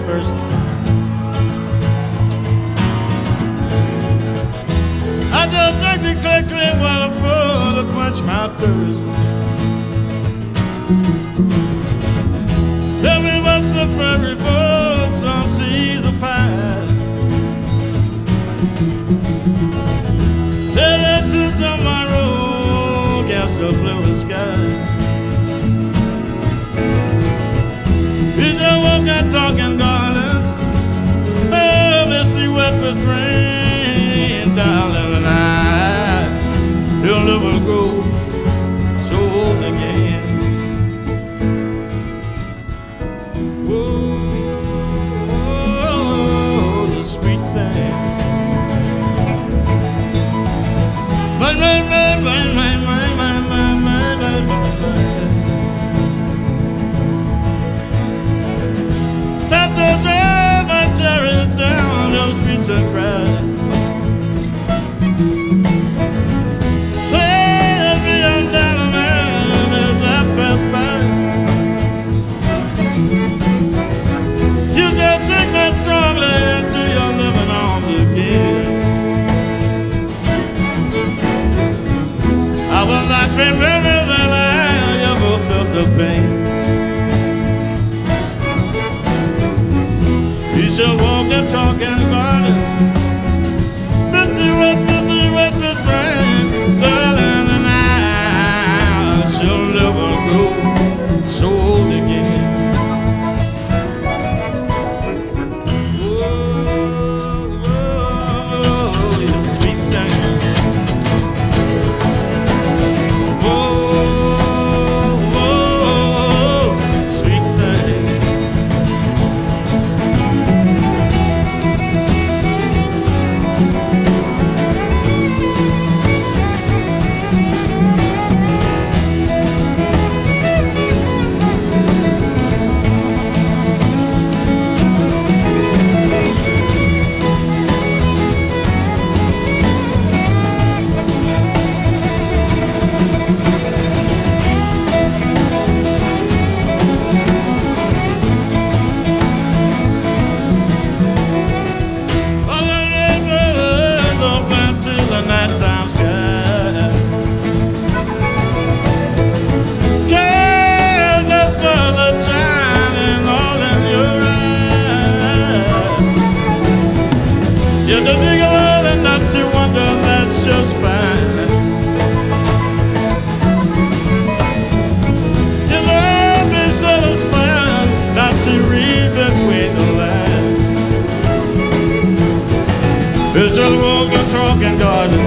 first. I just drank the clear water full to quench my thirst. Tell me what's the prairie boats on seas of fire. Tell it to tomorrow against the blue sky. He's a walking, talking gardens, oh, misty wet with rain, darling, and he'll never grow so old again. Whoa, the sweet thing. Let the driver tear it down those streets and cry. Let me on down the man as I pass by. You just take me strongly into your living arms again. I will not remember that I ever felt the pain. You shall walk and talk in gardens, busy wet with rain, darling, and I shall never grow so old again. Whoa, you sweet thing. Sweet thing. You're the big old and not to wonder, that's just fine. You'll all be satisfied not to read between the lines. It's just walking, talking garden,